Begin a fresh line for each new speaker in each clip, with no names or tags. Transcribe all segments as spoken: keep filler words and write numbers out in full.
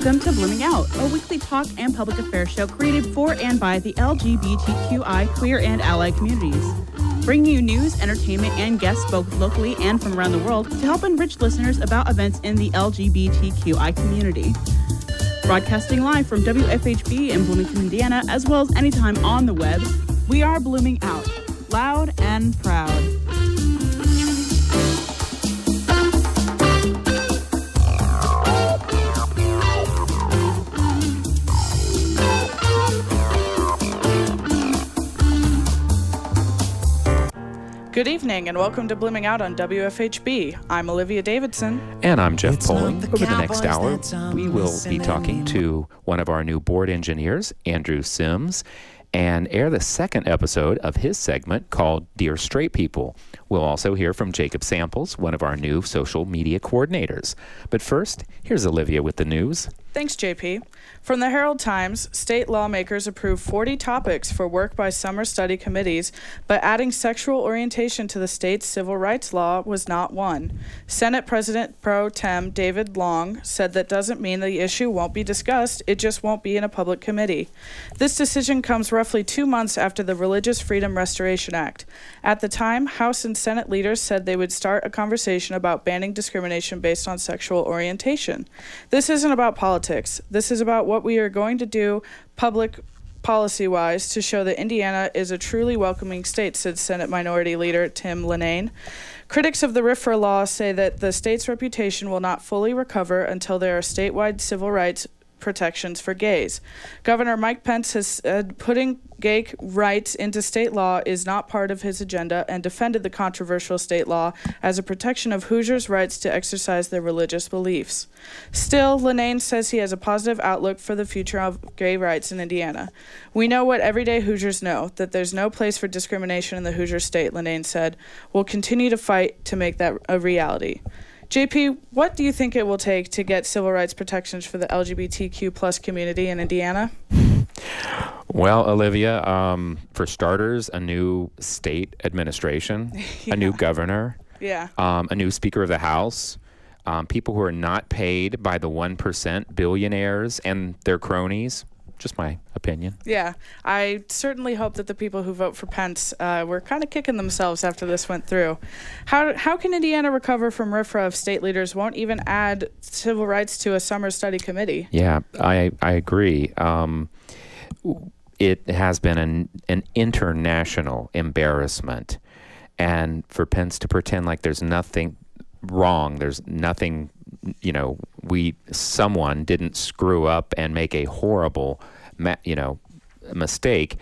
Welcome to Blooming Out, a weekly talk and public affairs show created for and by the L G B T Q I queer and allied communities. Bringing you news, entertainment, and guests both locally and from around the world to help enrich listeners about events in the L G B T Q I community. Broadcasting live from W F H B in Bloomington, Indiana, as well as anytime on the web, we are Blooming Out, loud and proud. Good evening and welcome to Blooming Out on W F H B. I'm Olivia Davidson.
And I'm Jeff Poling. Over the next hour, we will be talking to one of our new board engineers, Andrew Sims, and air the second episode of his segment called Dear Straight People. We'll also hear from Jacob Samples, one of our new social media coordinators. But first, here's Olivia with the news.
Thanks, J P. From the Herald Times, state lawmakers approved forty topics for work by summer study committees, but adding sexual orientation to the state's civil rights law was not one. Senate President Pro Tem David Long said that doesn't mean the issue won't be discussed, it just won't be in a public committee. This decision comes roughly two months after the Religious Freedom Restoration Act. At the time, House and Senate leaders said they would start a conversation about banning discrimination based on sexual orientation. This isn't about politics. This is about what we are going to do public policy-wise to show that Indiana is a truly welcoming state, said Senate Minority Leader Tim Lanane. Critics of the RFRA law say that the state's reputation will not fully recover until there are statewide civil rights protections for gays. Governor Mike Pence has said putting gay rights into state law is not part of his agenda and defended the controversial state law as a protection of Hoosiers' rights to exercise their religious beliefs. Still, Lanane says he has a positive outlook for the future of gay rights in Indiana. We know what everyday Hoosiers know, that there's no place for discrimination in the Hoosier state, Lanane said. We'll continue to fight to make that a reality. J P, what do you think it will take to get civil rights protections for the L G B T Q plus community in Indiana?
Well, Olivia, um, for starters, a new state administration, yeah. a new governor,
yeah,
um, a new Speaker of the House, um, people who are not paid by the one percent billionaires and their cronies. Just my opinion.
Yeah, I certainly hope that the people who vote for Pence uh, were kind of kicking themselves after this went through. How how can Indiana recover from RFRA if state leaders won't even add civil rights to a summer study committee?
Yeah, I I agree. Um, it has been an an international embarrassment, and for Pence to pretend like there's nothing wrong, there's nothing. You know, we someone didn't screw up and make a horrible, ma- you know, mistake.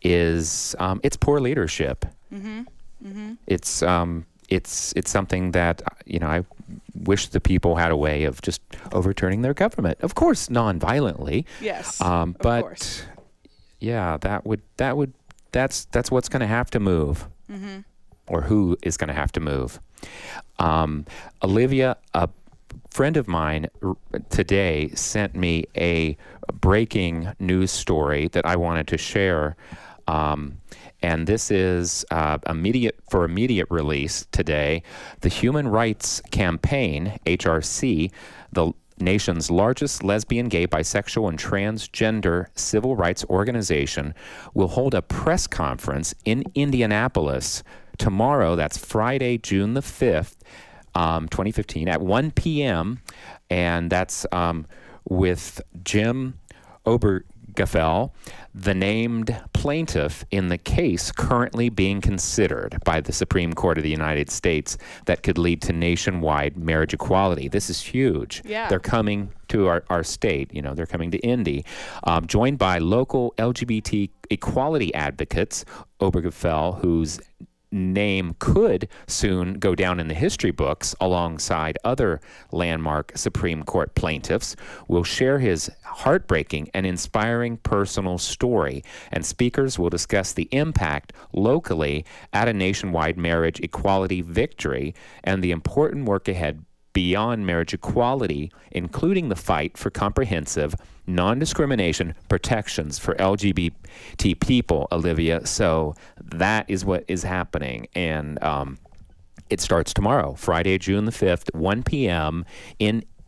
Is um, it's poor leadership.
Mm-hmm. Mm-hmm.
It's um, it's it's something that you know I wish the people had a way of just overturning their government. Of course, non-violently.
Yes.
Um,
of
but
course.
yeah, that would that would that's that's what's going to have to move,
mm-hmm.
or who is going to have to move. Um, Olivia, a friend of mine r- today sent me a breaking news story that I wanted to share. Um, and this is uh, immediate for immediate release today. The Human Rights Campaign, H R C, the nation's largest lesbian, gay, bisexual, and transgender civil rights organization, will hold a press conference in Indianapolis tomorrow. That's Friday, June the fifth. Um, twenty fifteen at one p.m. and that's um, with Jim Obergefell, the named plaintiff in the case currently being considered by the Supreme Court of the United States that could lead to nationwide marriage equality. This is huge.
Yeah.
They're coming to our, our state. You know, they're coming to Indy, um, joined by local L G B T equality advocates. Obergefell, who's name could soon go down in the history books alongside other landmark Supreme Court plaintiffs, will share his heartbreaking and inspiring personal story, and speakers will discuss the impact locally at a nationwide marriage equality victory and the important work ahead beyond marriage equality, including the fight for comprehensive non-discrimination protections for L G B T people, Olivia. So that is what is happening. And um, it starts tomorrow, Friday, June the fifth, one p.m. in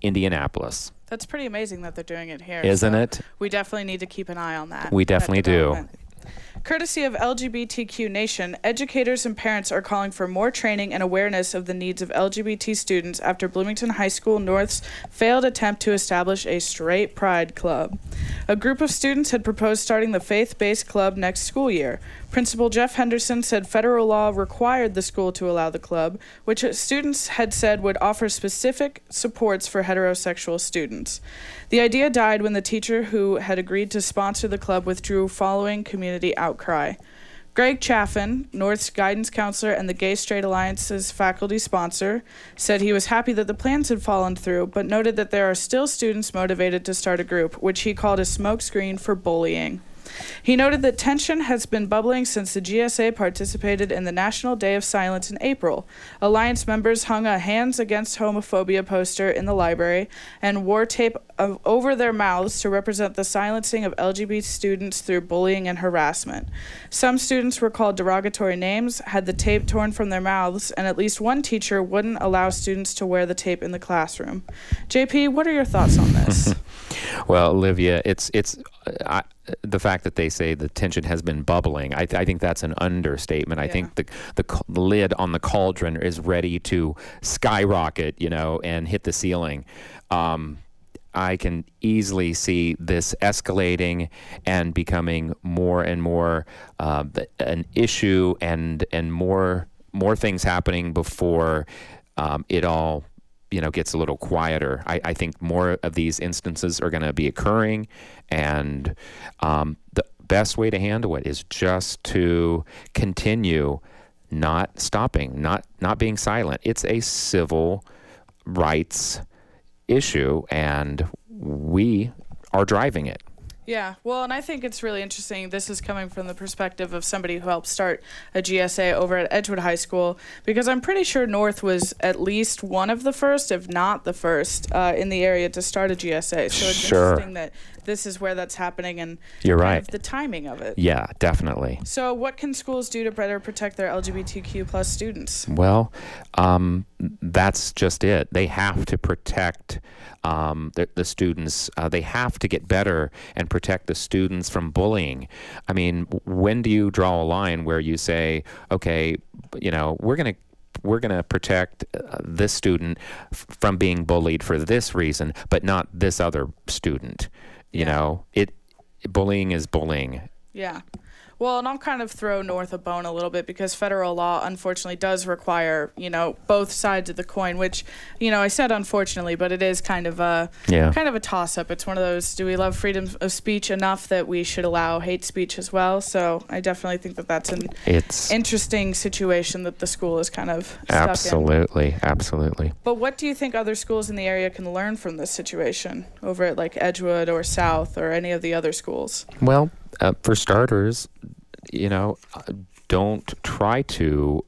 Indianapolis.
That's pretty amazing that they're doing it here.
Isn't
so
it?
We definitely need to keep an eye on that.
We definitely
that
do.
Courtesy of L G B T Q Nation, educators and parents are calling for more training and awareness of the needs of L G B T students after Bloomington High School North's failed attempt to establish a straight pride club. A group of students had proposed starting the faith-based club next school year. Principal Jeff Henderson said federal law required the school to allow the club, which students had said would offer specific supports for heterosexual students. The idea died when the teacher who had agreed to sponsor the club withdrew following community outcry. Greg Chaffin, North's guidance counselor and the Gay Straight Alliance's faculty sponsor, said he was happy that the plans had fallen through, but noted that there are still students motivated to start a group, which he called a smokescreen for bullying. He noted that tension has been bubbling since the G S A participated in the National Day of Silence in April. Alliance members hung a Hands Against Homophobia poster in the library and wore tape of, over their mouths to represent the silencing of L G B T students through bullying and harassment. Some students were called derogatory names, had the tape torn from their mouths, and at least one teacher wouldn't allow students to wear the tape in the classroom. J P, what are your thoughts on this?
Well, Olivia, it's it's I, the fact that they say the tension has been bubbling. I, th- I think that's an understatement. I
Yeah.
think the, the c- lid on the cauldron is ready to skyrocket, you know, and hit the ceiling. Um, I can easily see this escalating and becoming more and more uh, an issue, and and more more things happening before um, it all, you know, gets a little quieter. I, I think more of these instances are going to be occurring, and um, the best way to handle it is just to continue not stopping, not not being silent. It's a civil rights issue, and we are driving it.
Yeah, well, and I think it's really interesting. This is coming from the perspective of somebody who helped start a G S A over at Edgewood High School, because I'm pretty sure North was at least one of the first, if not the first, uh, in the area to start a G S A. So it's
Sure.
interesting that this is where that's happening, and
You're
kind
right.
of the timing of it.
Yeah, definitely.
So what can schools do to better protect their L G B T Q plus students?
Well, um, that's just it. They have to protect um, the, the students. Uh, they have to get better and protect the students from bullying. I mean, when do you draw a line where you say, okay, you know, we're going to we're going to protect uh, this student f- from being bullied for this reason, but not this other student? You
Yeah.
know, it bullying is bullying.
Yeah. Well, and I'll kind of throw North a bone a little bit, because federal law, unfortunately, does require, you know, both sides of the coin, which, you know, I said unfortunately, but it is kind of a
Yeah.
kind of a toss-up. It's one of those, do we love freedom of speech enough that we should allow hate speech as well? So I definitely think that that's an
It's
interesting situation that the school is kind of stuck in.
absolutely, absolutely.
But what do you think other schools in the area can learn from this situation over at like Edgewood or South or any of the other schools?
Well, uh, for starters, you know, uh, don't try to,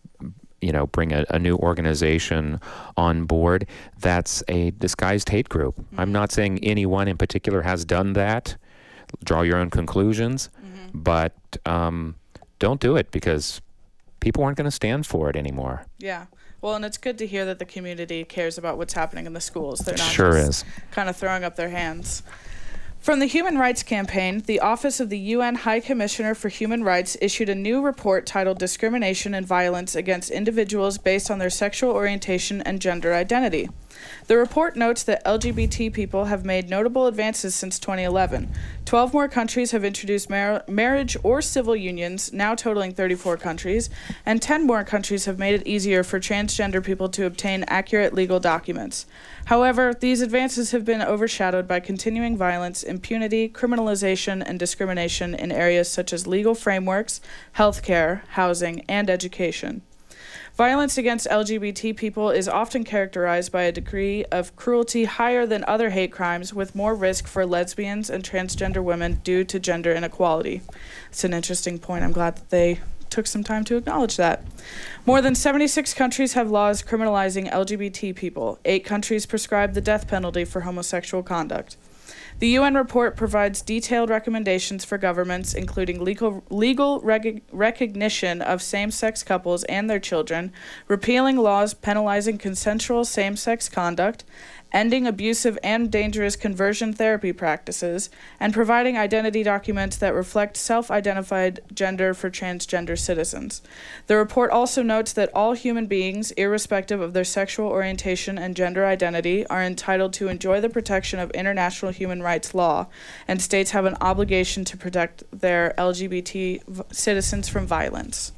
you know, bring a, a new organization on board that's a disguised hate group. Mm-hmm. I'm not saying anyone in particular has done that. Draw your own conclusions, mm-hmm. but um, don't do it, because people aren't going to stand for it anymore.
Yeah. Well, and it's good to hear that the community cares about what's happening in the schools. They're not
Sure
just
is.
kind of throwing up their hands. From the Human Rights Campaign, the Office of the U N High Commissioner for Human Rights issued a new report titled Discrimination and Violence Against Individuals Based on Their Sexual Orientation and Gender Identity. The report notes that L G B T people have made notable advances since twenty eleven. Twelve more countries have introduced mar- marriage or civil unions, now totaling thirty-four countries, and ten more countries have made it easier for transgender people to obtain accurate legal documents. However, these advances have been overshadowed by continuing violence, impunity, criminalization, and discrimination in areas such as legal frameworks, healthcare, housing, and education. Violence against L G B T people is often characterized by a degree of cruelty higher than other hate crimes, with more risk for lesbians and transgender women due to gender inequality. It's an interesting point. I'm glad that they took some time to acknowledge that. More than seventy-six countries have laws criminalizing L G B T people. Eight countries prescribe the death penalty for homosexual conduct. The U N report provides detailed recommendations for governments, including legal, legal rec- recognition of same-sex couples and their children, repealing laws penalizing consensual same-sex conduct, ending abusive and dangerous conversion therapy practices, and providing identity documents that reflect self-identified gender for transgender citizens. The report also notes that all human beings, irrespective of their sexual orientation and gender identity, are entitled to enjoy the protection of international human rights law, and states have an obligation to protect their L G B T v- citizens from violence.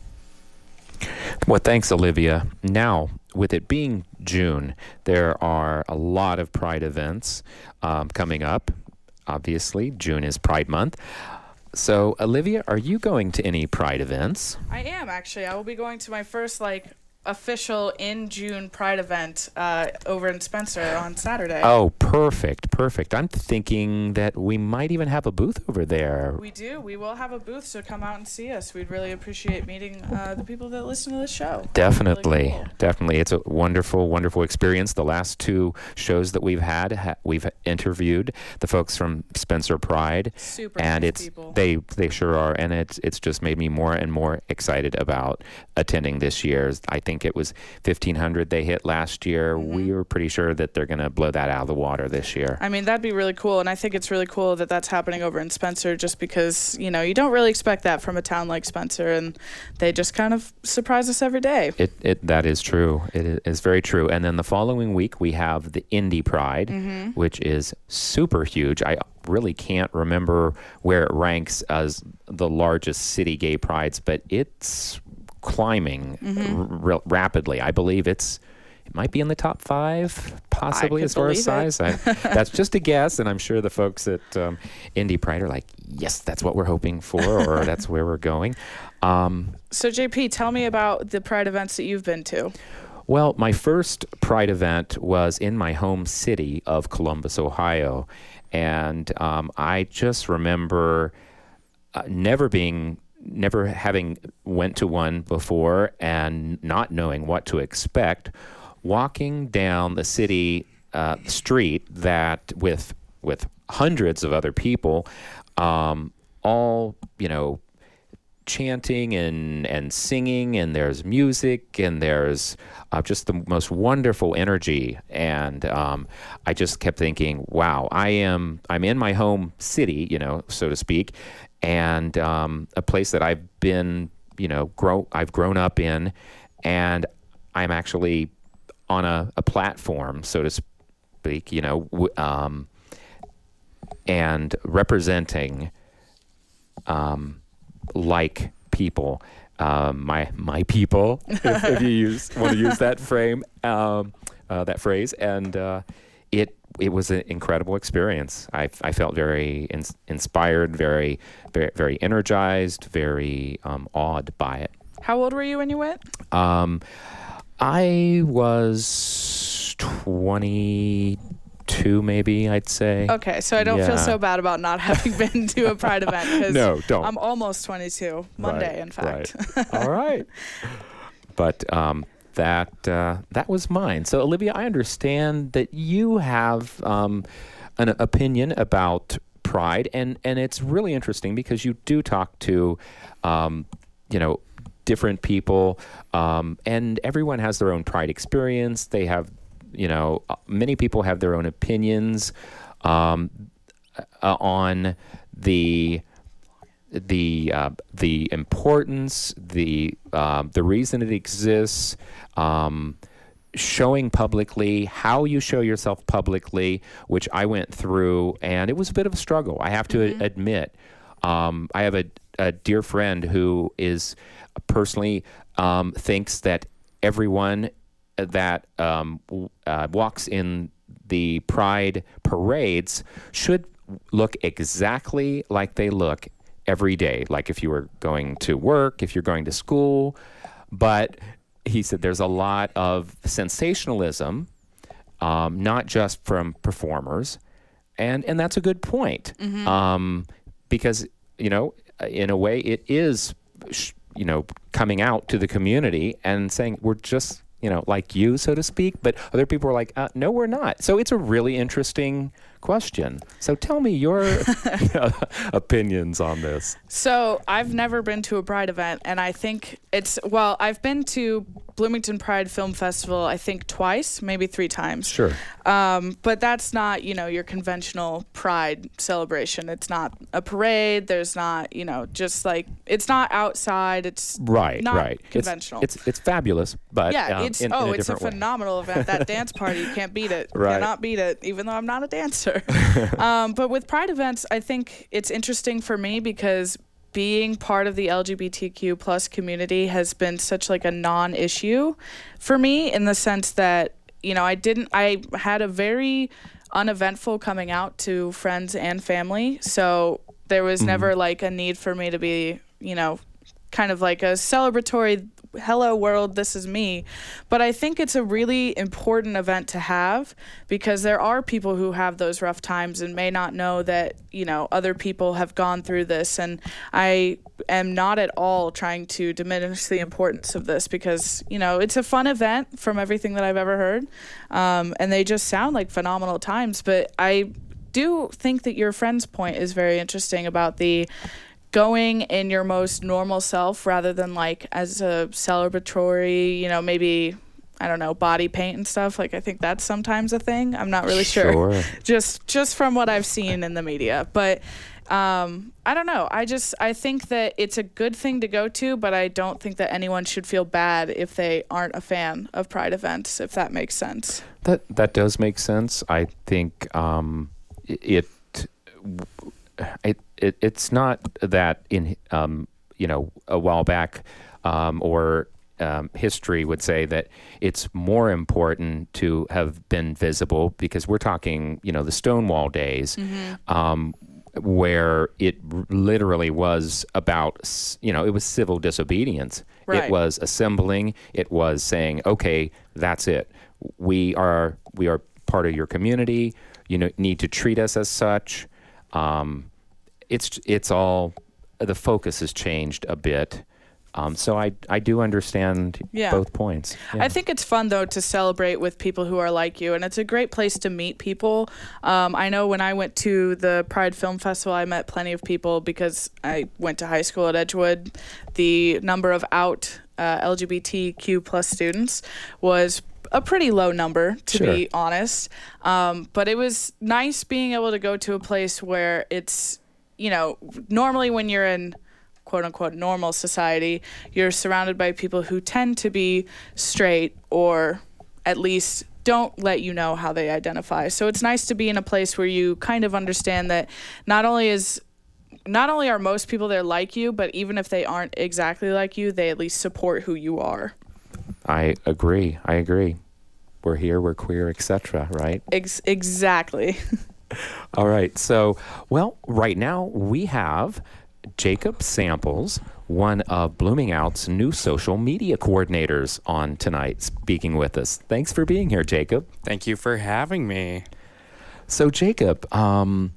Well, thanks, Olivia. Now, with it being June, there are a lot of Pride events um, coming up. Obviously, June is Pride Month. So, Olivia, are you going to any Pride events?
I am, actually. I will be going to my first, like, official in June Pride event uh, over in Spencer on Saturday.
Oh, perfect, perfect. I'm thinking that we might even have a booth over there.
We do. We will have a booth, so come out and see us. We'd really appreciate meeting uh, the people that listen to the show.
Definitely,
Really cool.
definitely. It's a wonderful, wonderful experience. The last two shows that we've had, ha- we've interviewed the folks from Spencer Pride,
Super
and
nice
it's
people.
they they sure are, and it's it's just made me more and more excited about attending this year's. I think it was fifteen hundred they hit last year.
Mm-hmm.
We were pretty sure that they're going to blow that out of the water this year.
I mean, that'd be really cool, and I think it's really cool that that's happening over in Spencer just because, you know, you don't really expect that from a town like Spencer, and they just kind of surprise us every day.
It it that is true. It is very true. And then the following week we have the Indy Pride,
Mm-hmm.
which is super huge. I really can't remember where it ranks as the largest city gay prides, but it's climbing
Mm-hmm.
r- r- rapidly. I believe it's it might be in the top five, possibly,
could
as far as
believe it.
size. I, that's just a guess, and I'm sure the folks at um, Indy Pride are like, yes, that's what we're hoping for, or that's where we're going. Um,
So, J P, tell me about the Pride events that you've been to.
Well, my first Pride event was in my home city of Columbus, Ohio. And um, I just remember uh, never being, never having went to one before and not knowing what to expect, walking down the city uh, street that with, with hundreds of other people, um, all, you know, chanting and, and singing, and there's music, and there's uh, just the most wonderful energy. And um, I just kept thinking, wow, I am, I'm in my home city, you know, so to speak, and um, a place that I've been, you know, grow, I've grown up in, and I'm actually on a, a platform, so to speak, you know, w- um, and representing um, like people, um, my my people, if, if you use want to use that frame, um, uh, that phrase, and uh, it it was an incredible experience. I I felt very in, inspired, very very very energized, very um, awed by it.
How old were you when you went?
Um, I was twenty-two, maybe, I'd say.
Okay, so I don't feel
Yeah.
so bad about not having been to a Pride event because
No, don't.
I'm almost twenty-two. Monday,
Right,
in fact.
right. All right. But um, that uh, that was mine. So, Olivia, I understand that you have um, an opinion about Pride, and, and it's really interesting because you do talk to, um, you know, different people, um, and everyone has their own Pride experience. They have, you know, uh, many people have their own opinions um, uh, on the the uh, the importance, the uh, the reason it exists, um, showing publicly how you show yourself publicly, which I went through, and it was a bit of a struggle. I have to
Mm-hmm.
a- admit. Um, I have a, a dear friend who is personally um, thinks that everyone that um, w- uh, walks in the Pride parades should look exactly like they look every day, like if you were going to work, if you're going to school. But he said there's a lot of sensationalism, um, not just from performers, and and that's a good point, um, because you know, in a way, it is, sh- you know, coming out to the community and saying we're just, you know, like you, so to speak. But other people are like, uh, no, we're not. So it's a really interesting question. So tell me your opinions on this.
So I've never been to a Pride event, and I think it's, well, I've been to Bloomington Pride Film Festival, I think twice, maybe three times.
Sure.
Um, but that's not, you know, your conventional Pride celebration. It's not a parade. There's not, you know, just like, it's not outside. It's
right,
not
right.
conventional.
It's, it's it's fabulous, but
yeah,
um,
it's
in,
oh,
in a
it's a
different way.
phenomenal event. That dance party, you can't beat it.
Right.
Cannot beat it, even though I'm not a dancer. um, but with Pride events, I think it's interesting for me because being part of the L G B T Q plus community has been such like a non-issue for me, in the sense that, you know, I didn't, I had a very uneventful coming out to friends and family. So there was mm-hmm. never like a need for me to be, you know, kind of like a celebratory, hello world, this is me. But I think it's a really important event to have, because there are people who have those rough times and may not know that, you know, other people have gone through this. And I am not at all trying to diminish the importance of this, because, you know, it's a fun event from everything that I've ever heard. Um, and they just sound like phenomenal times. But I do think that your friend's point is very interesting about the going in your most normal self rather than like as a celebratory, you know, maybe, I don't know, body paint and stuff. Like, I think that's sometimes a thing. I'm not really sure.
Sure.
Just just from what I've seen in the media. But um, I don't know. I just, I think that it's a good thing to go to, but I don't think that anyone should feel bad if they aren't a fan of Pride events, if that makes sense.
That, that does make sense. I think um, it, it It, it's not that in, um, you know, a while back um, or um, history would say that it's more important to have been visible, because we're talking, you know, the Stonewall days, mm-hmm. um, where it r- literally was about, you know, it was civil disobedience.
Right.
It was assembling. It was saying, okay, that's it. We are we are part of your community. You know, need to treat us as such. Um, It's it's all, the focus has changed a bit. Um, so I, I do understand
yeah.
both points. Yeah.
I think it's fun, though, to celebrate with people who are like you, and it's a great place to meet people. Um, I know when I went to the Pride Film Festival, I met plenty of people because I went to high school at Edgewood. The number of out uh, L G B T Q plus students was a pretty low number, to
sure.
be honest. Um, but it was nice being able to go to a place where it's, you know, normally when you're in quote unquote normal society, you're surrounded by people who tend to be straight, or at least don't let you know how they identify. So it's nice to be in a place where you kind of understand that not only is not only are most people there like you, but even if they aren't exactly like you, they at least support who you are.
I agree. I agree. We're here, we're queer, et cetera, right?
Ex- exactly.
All right. So, well, right now we have Jacob Samples, one of Blooming Out's new social media coordinators, on tonight, speaking with us. Thanks for being here, Jacob.
Thank you for having me.
So, Jacob, um,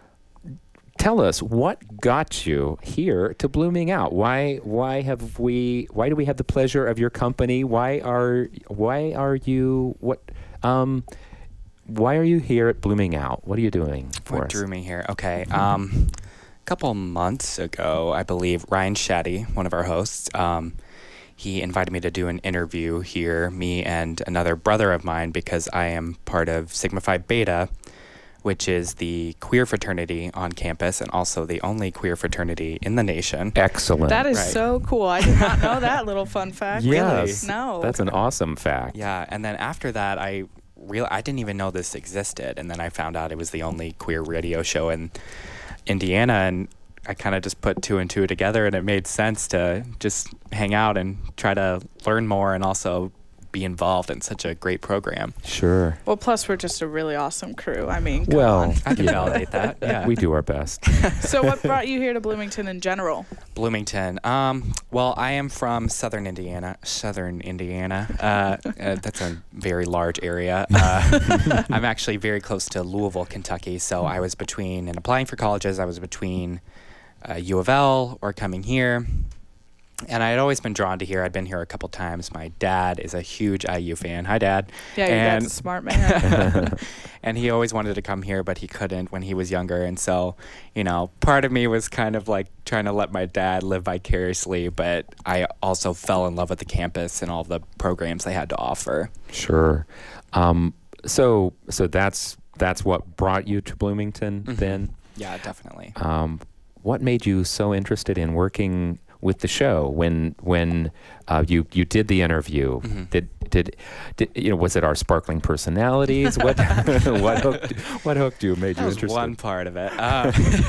tell us what got you here to Blooming Out. Why? Why have we? Why do we have the pleasure of your company? Why are? Why are you? What? Um, Why are you here at Blooming Out? What are you doing for
what
us?
drew me here? Okay. Um, a couple months ago, I believe, Ryan Shetty, one of our hosts, um, he invited me to do an interview here, me and another brother of mine, because I am part of Sigma Phi Beta, which is the queer fraternity on campus and also the only queer fraternity in the nation.
Excellent.
That is
Right.
so cool. I did not know that little fun fact.
Yes.
No.
That's an awesome fact.
Yeah, and then after that, I real I didn't even know this existed, and then I found out it was the only queer radio show in Indiana, and I kind of just put two and two together, and it made sense to just hang out and try to learn more and also be involved in such a great program.
Sure.
Well, plus we're just a really awesome crew. I mean, come
Well,
on.
I can
yeah.
validate that. Yeah.
We do our best.
So what brought you here to Bloomington in general?
Bloomington. Um, well, I am from Southern Indiana. Southern Indiana. Uh, uh, that's a very large area. Uh, I'm actually very close to Louisville, Kentucky. So I was between, in applying for colleges, I was between uh, U of L or coming here. And I had always been drawn to here. I'd been here a couple times. My dad is a huge I U fan. Hi, Dad.
Yeah, your
and,
dad's a smart man.
and he always wanted to come here, but he couldn't when he was younger. And so, you know, part of me was kind of like trying to let my dad live vicariously, but I also fell in love with the campus and all the programs they had to offer.
Sure. Um, so so that's that's what brought you to Bloomington
Mm-hmm.
then?
Yeah, definitely.
Um, what made you so interested in working with the show when when uh, you you did the interview?
Mm-hmm.
Did did did you know? Was it our sparkling personalities? What what hooked what hooked you? Made
That
you
was
interested?
one part of it. Uh,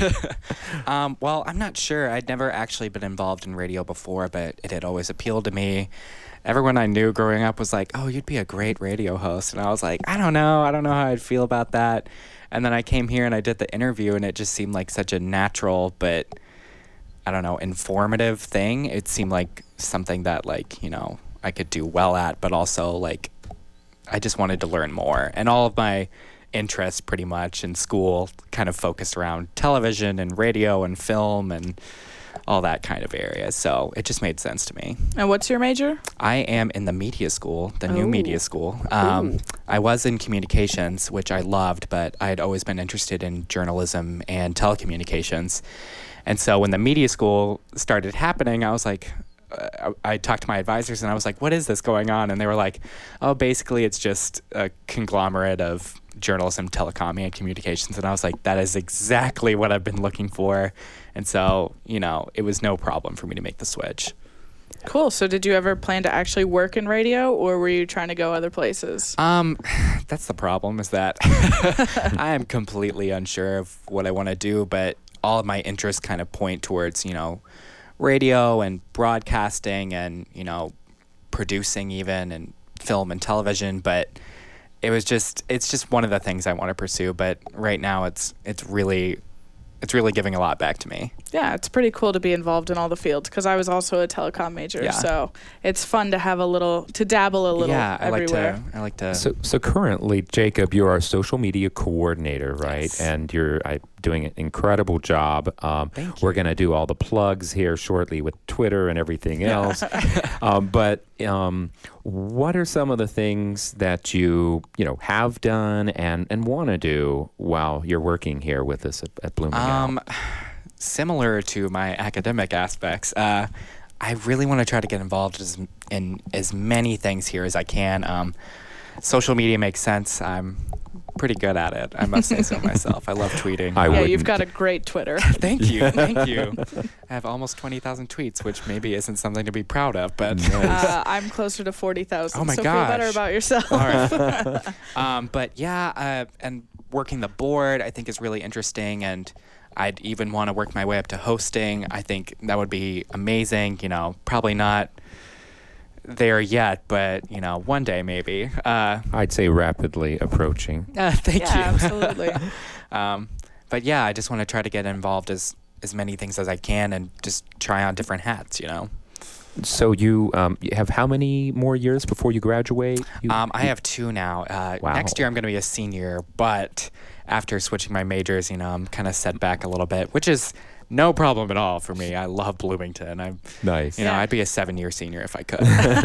um, well, I'm not sure. I'd never actually been involved in radio before, but it had always appealed to me. Everyone I knew growing up was like, "Oh, you'd be a great radio host," and I was like, "I don't know. I don't know how I'd feel about that." And then I came here and I did the interview, and it just seemed like such a natural, but I don't know, informative thing. It seemed like something that, like, you know, I could do well at, but also, like, I just wanted to learn more. And all of my interests pretty much in school kind of focused around television and radio and film and all that kind of area. So it just made sense to me.
And what's your major?
I am in the media school, the
Oh.
new media school. Um, I was in communications, which I loved, but I had always been interested in journalism and telecommunications. And so when the media school started happening, I was like, uh, I talked to my advisors and I was like, what is this going on? And they were like, oh, basically it's just a conglomerate of journalism, telecom, and communications. And I was like, that is exactly what I've been looking for. And so, you know, it was no problem for me to make the switch.
Cool. So did you ever plan to actually work in radio, or were you trying to go other places?
Um, that's the problem, is that I am completely unsure of what I want to do, but all of my interests kind of point towards, you know, radio and broadcasting and, you know, producing even, and film and television. But it was just, it's just one of the things I want to pursue. But right now it's, it's really, it's really giving a lot back to me.
Yeah, it's pretty cool to be involved in all the fields, because I was also a telecom major.
Yeah.
So it's fun to have a little, to dabble a little
yeah, I like
everywhere.
to, I like to.
So, so currently, Jacob, you're our social media coordinator, right?
Yes.
And you're I, doing an incredible job. Um,
Thank
we're
you.
going to do all the plugs here shortly with Twitter and everything else. um, but um, what are some of the things that you you know have done and, and want to do while you're working here with us at, at Bloomington?
Um, similar to my academic aspects, uh, I really want to try to get involved as, in as many things here as I can. Um, social media makes sense. I'm pretty good at it. I must say so myself. I love tweeting.
I
yeah,
wouldn't.
you've got a great Twitter.
Thank you. Thank you. I have almost twenty thousand tweets, which maybe isn't something to be proud of, but
Uh, I'm closer to forty thousand.
Oh my
so feel better
gosh.
about yourself.
all right. um, but yeah, uh, and working the board I think is really interesting, and I'd even want to work my way up to hosting. I think that would be amazing. You know, probably not there yet, but, you know, one day maybe. Uh,
I'd say rapidly approaching.
uh, thank
yeah,
you.
absolutely.
um, but yeah, I just want to try to get involved as, as many things as I can and just try on different hats, you know.
So you, um, you have how many more years before you graduate? You,
Um, I
you-
have two now. Uh,
Wow.
Next year I'm going to be a senior, but after switching my majors, you know, I'm kind of set back a little bit, which is no problem at all for me. I love Bloomington. I'm,
Nice.
you know,
Yeah.
I'd be a seven-year senior if I could.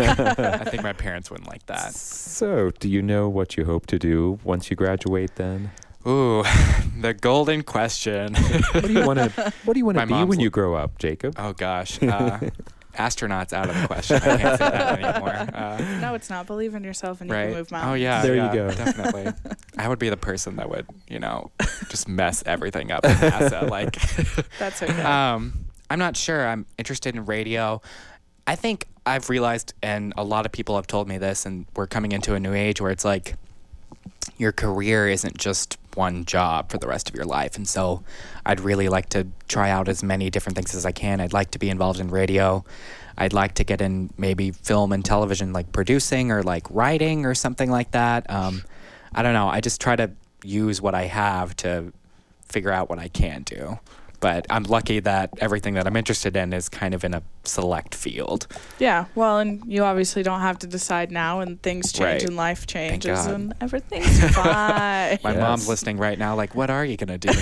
I think my parents wouldn't like that.
So, do you know what you hope to do once you graduate? Then,
Ooh, the golden question.
what do you want to? What do you want
My
to be
mom's
when
l-
you grow up, Jacob?
Oh gosh, uh, astronauts out of the question. I can't say that anymore. Uh,
No, it's not. Believe in yourself and you
right?
can move mountains.
Oh yeah,
There you
yeah,
go.
Definitely. I would be the person that would, you know, just mess everything up at NASA. Like,
That's okay.
um, I'm not sure. I'm interested in radio. I think I've realized, and a lot of people have told me this, and we're coming into a new age where it's like your career isn't just one job for the rest of your life. And so I'd really like to try out as many different things as I can. I'd like to be involved in radio. I'd like to get in maybe film and television, like producing or like writing or something like that. Um, I don't know. I just try to use what I have to figure out what I can do. but I'm lucky that everything that I'm interested in is kind of in a select field.
Yeah, well, and you obviously don't have to decide now, and things change
Right.
and life changes,
God.
and everything's fine.
My
Yes.
mom's listening right now, like, what are you gonna do?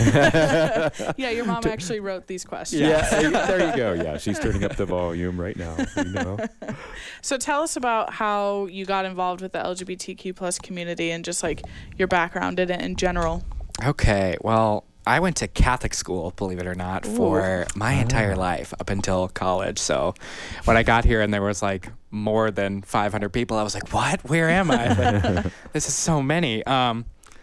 Yeah, your mom actually wrote these questions.
Yeah, there you go. Yeah, she's turning up the volume right now. You know.
So tell us about how you got involved with the L G B T Q plus community and just like your background in it in general.
Okay, well, I went to Catholic school, believe it or not, for my entire life up until college. So when I got here and there was like more than five hundred people, I was like, what? Where am I? Like, this is so many. Um,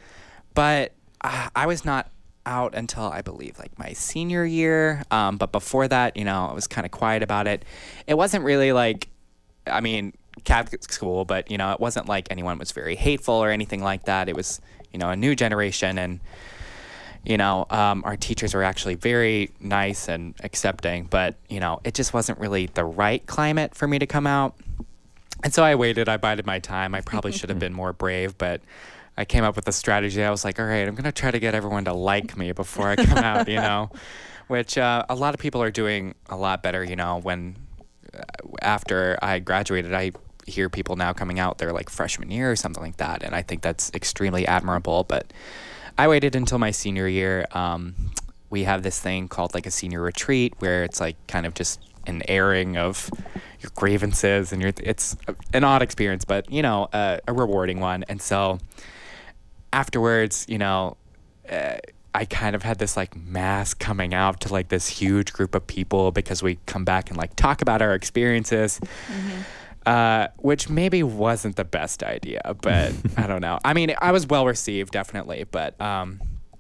but uh, I was not out until I believe like my senior year. Um, but before that, you know, I was kind of quiet about it. It wasn't really like, I mean, Catholic school, but, you know, it wasn't like anyone was very hateful or anything like that. It was, you know, a new generation, and you know, um, our teachers were actually very nice and accepting, but, you know, it just wasn't really the right climate for me to come out. And so I waited, I bided my time. I probably should have been more brave, but I came up with a strategy. I was like, all right, I'm going to try to get everyone to like me before I come out, you know, which uh, a lot of people are doing a lot better, you know, when uh, after I graduated, I hear people now coming out, they're like freshman year or something like that. And I think that's extremely admirable, but I waited until my senior year. Um, we have this thing called like a senior retreat where it's like kind of just an airing of your grievances, and your it's an odd experience, but you know, uh, a rewarding one. And so afterwards, you know, uh, I kind of had this like mass coming out to like this huge group of people because we come back and like talk about our experiences. Mm-hmm. Uh, which maybe wasn't the best idea, but I don't know. I mean, I was well received, definitely, but um,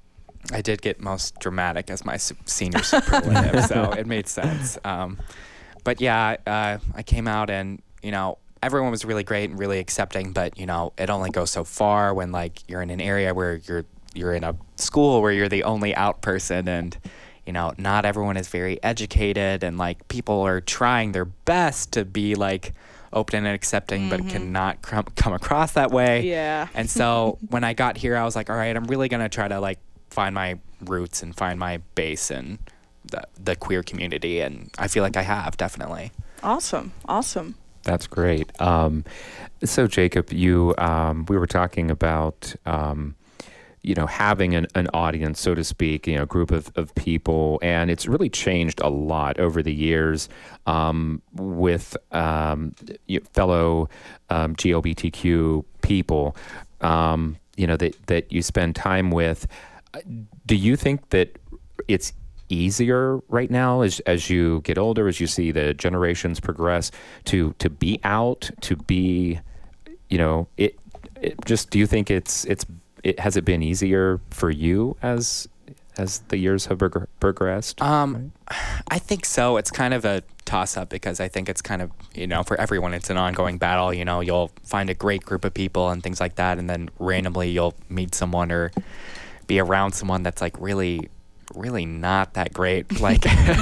I did get most dramatic as my su- senior superlative, so it made sense. Um, but yeah, uh, I came out and, you know, everyone was really great and really accepting, but, you know, it only goes so far when, like, you're in an area where you're you're in a school where you're the only out person, and, you know, not everyone is very educated, and, like, people are trying their best to be, like, open and accepting, mm-hmm. but cannot cr- come across that way.
Yeah.
And so when I got here, I was like, all right, I'm really going to try to like find my roots and find my base in the, the queer community. And I feel like I have, definitely.
Awesome. Awesome.
That's great. Um, so Jacob, you, um, we were talking about, um, you know, having an, an audience, so to speak, you know, a group of, of people, and it's really changed a lot over the years um, with um, fellow um, G L B T Q people, um, you know, that, that you spend time with. Do you think that it's easier right now as as you get older, as you see the generations progress, to to be out, to be, you know, it, it just, do you think it's it's It, has it been easier for you as as the years have prog- progressed?
Um, I think so. It's kind of a toss-up because I think it's kind of, you know, for everyone, it's an ongoing battle. You know, you'll find a great group of people and things like that, and then randomly you'll meet someone or be around someone that's like really, really not that great, like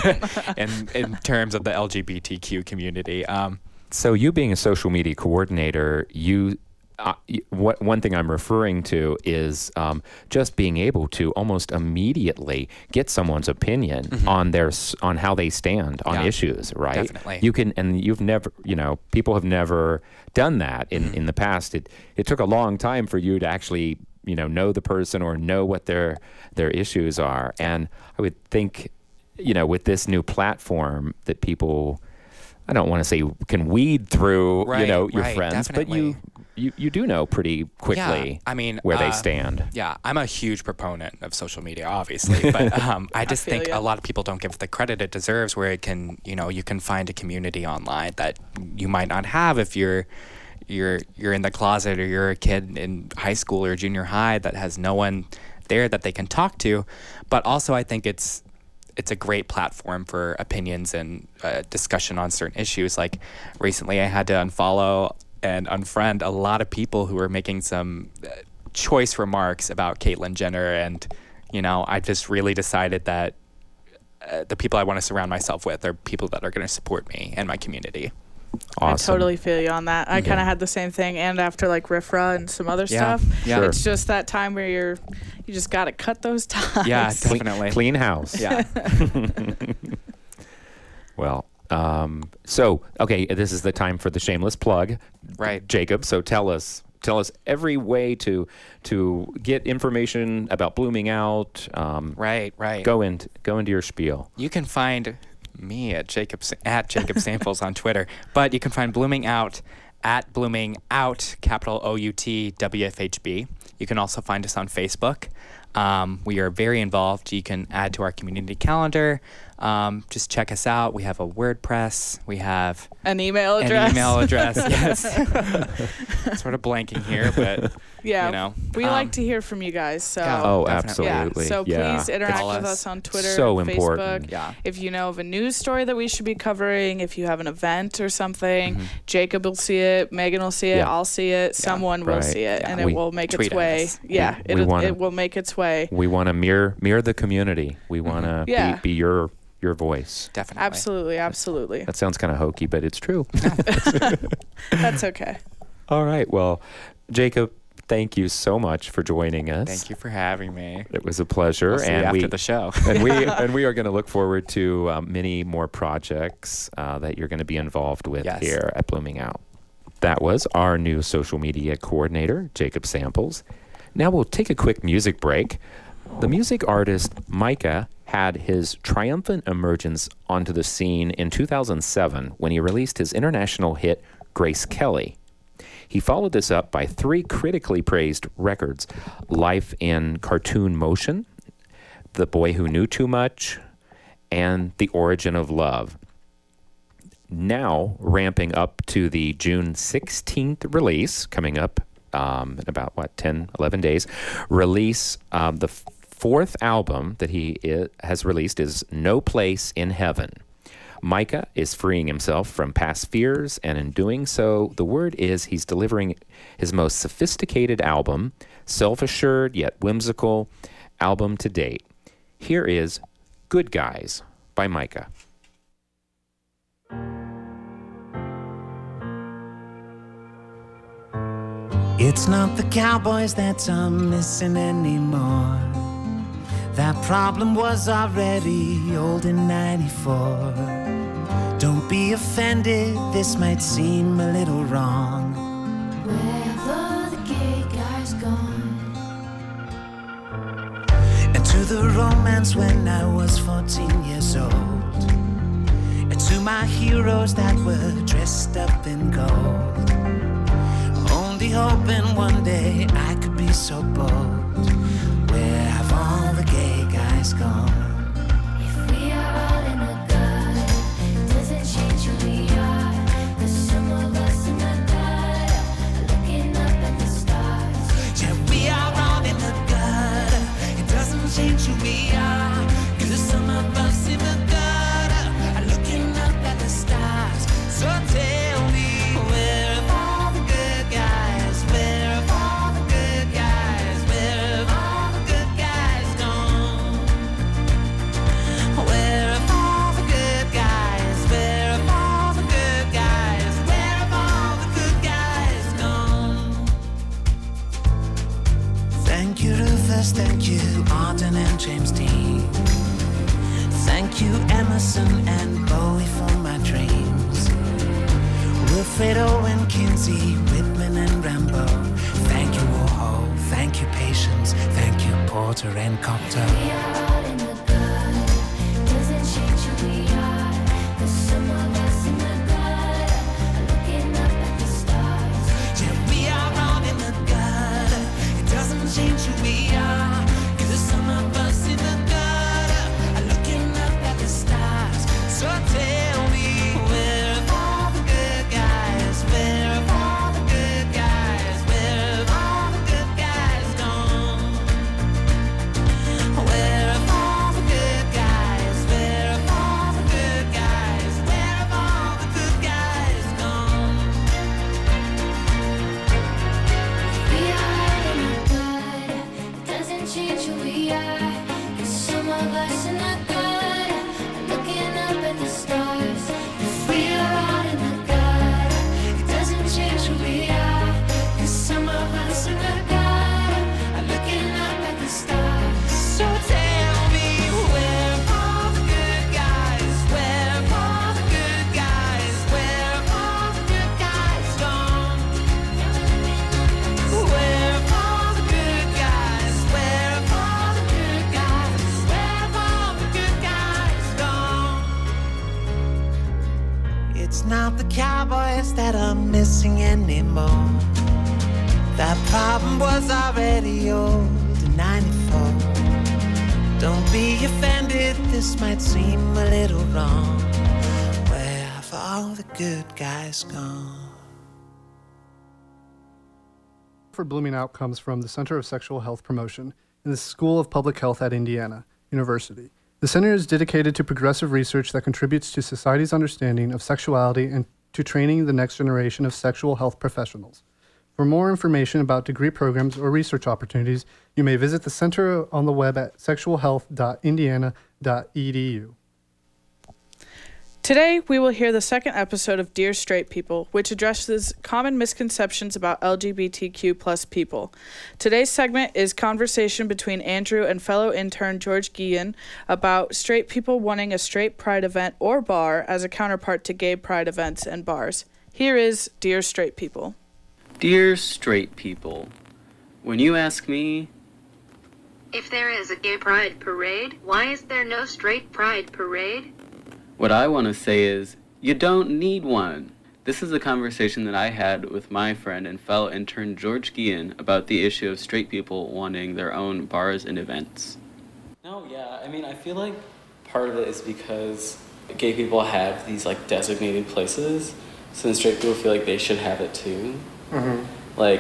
in in terms of the L G B T Q community. Um,
so you being a social media coordinator, you. Uh, what one thing I'm referring to is um, just being able to almost immediately get someone's opinion mm-hmm. on their on how they stand on
yeah,
issues, right?
Definitely.
You can, and you've never, you know, people have never done that in, mm-hmm. in the past. It it took a long time for you to actually, you know, know the person or know what their their issues are. And I would think, you know, with this new platform that people, I don't want to say can weed through,
right,
you know, your
right,
friends,
definitely.
but you. You you do know pretty quickly
yeah, I mean,
where
uh,
they stand.
Yeah, I'm a huge proponent of social media, obviously, but um, I just
I
think
you.
a lot of people don't give it the credit it deserves. Where it can, you know, you can find a community online that you might not have if you're you're you're in the closet or you're a kid in high school or junior high that has no one there that they can talk to. But also, I think it's it's a great platform for opinions and uh, discussion on certain issues. Like recently, I had to unfollow and unfriend a lot of people who were making some uh, choice remarks about Caitlyn Jenner. And, you know, I just really decided that uh, the people I want to surround myself with are people that are going to support me and my community.
Awesome.
I totally feel you on that. I
Yeah.
kind of had the same thing, and after like Riffra and some other
Yeah.
stuff,
Yeah.
Sure.
it's just that time where you're, you just got to cut those ties.
Yeah,
Clean-
definitely.
Clean house.
Yeah.
Well, um, so, okay, this is the time for the shameless plug.
Right.
Jacob, so tell us, tell us every way to to get information about Blooming Out. Um,
Right, right.
Go into go into your spiel.
You can find me at Jacob at Jacob Samples on Twitter, but you can find Blooming Out at Blooming Out, capital O U T W F H B. You can also find us on Facebook. Um, we are very involved. You can add to our community calendar. Um, just check us out. We have a WordPress. We have
An email address.
an email address. Yes. Sort of blanking here, but
Yeah,
you know,
we
um,
like to hear from you guys. So
Yeah.
Oh,
definitely.
yeah,
absolutely.
so
Yeah.
please interact
Call
with
us.
us on Twitter,
So
Facebook.
important.
Yeah.
If you know of a news story that we should be covering, if you have an event or something,
Mm-hmm.
Jacob will see it, Megan will see it,
Yeah.
I'll see it, someone will
Right.
see it,
Yeah.
and
We-
it will make
Tweet
its
at
way.
us.
Yeah,
We- we
it
wanna-
it will make its way.
We want to mirror mirror the community. We want to
Yeah.
be, be your your voice.
Definitely.
Absolutely, absolutely.
That sounds kind of hokey, but it's true.
That's okay.
All right. Well, Jacob, thank you so much for joining us.
Thank you for having me.
It was a pleasure,
We'll see you
and
after
we
the show.
and we and we are going to look forward to um, many more projects uh, that you're going to be involved with
Yes.
here at Blooming Out. That was our new social media coordinator, Jacob Samples. Now we'll take a quick music break. The music artist Micah had his triumphant emergence onto the scene in two thousand seven when he released his international hit, Grace Kelly. He followed this up by three critically praised records, Life in Cartoon Motion, The Boy Who Knew Too Much, and The Origin of Love. Now ramping up to the June sixteenth release, coming up um, in about, what, ten, eleven days, release um, the f- fourth album that he I- has released is No Place in Heaven. Micah is freeing himself from past fears, and in doing so, the word is he's delivering his most sophisticated album, self-assured yet whimsical album to date. Here is Good Guys by Micah.
It's not the Cowboys that I'm missing anymore. That problem was already old in ninety-four. Don't be offended, this might seem a little wrong.
Where have all the gay guys gone?
And to the romance when I was fourteen years old. And to my heroes that were dressed up in gold. Only hoping one day I could be so bold. Where have all the gay guys gone?
If we are all in the gutter, it doesn't change who we are. 'Cause some of us in the gutter are looking up at the stars.
Yeah, we are all in the gutter. It doesn't change who we are. 'Cause some of us in the gutter are looking up at the stars. So tell me, where have all the good guys? Where have all the good guys? Where have all the good guys gone? Where have all the good guys? Where have all the good guys? Where have all the good guys gone? Thank you, Rufus. Thank you, Arden and James Dean. Thank you, Emerson and Bowie, for my dreams. Wilfred Owen, Kinsey, Whitman and Rambo. Thank you, Warhol. Thank you, Patience. Thank you, Porter and Copter.
We are all in the gutter, it doesn't change who we are. 'Cause some of us in the gutter are looking up at the stars.
Yeah, we are all in the gutter. It doesn't change who we are. 'Cause some of us in the gutter are looking up at the stars. So tell me, where have all the good guys? Where have all the good guys? Where have all the good guys gone? Where have all the good guys? Where have all the good guys? Where have all the good guys gone?
We are all in the gutter, it doesn't
anymore. That problem was already old in ninety-four. Don't be offended, this might seem a little wrong. Where have all the good guys gone?
For Blooming Out comes from the Center of Sexual Health Promotion in the School of Public Health at Indiana University. The center is dedicated to progressive research that contributes to society's understanding of sexuality and to training the next generation of sexual health professionals. For more information about degree programs or research opportunities, you may visit the center on the web at sexual health dot indiana dot e d u.
Today, we will hear the second episode of Dear Straight People, which addresses common misconceptions about L G B T Q plus people. Today's segment is conversation between Andrew and fellow intern George Guillen about straight people wanting a straight pride event or bar as a counterpart to gay pride events and bars. Here is Dear Straight People.
Dear straight people, when you ask me,
if there is a gay pride parade, why is there no straight pride parade?
what I want to say is, you don't need one. This is a conversation that I had with my friend and fellow intern George Guillen about the issue of straight people wanting their own bars and events.
No, yeah, I mean, I feel like part of it is because gay people have these, like, designated places, so then straight people feel like they should have it too. Mm-hmm. Like,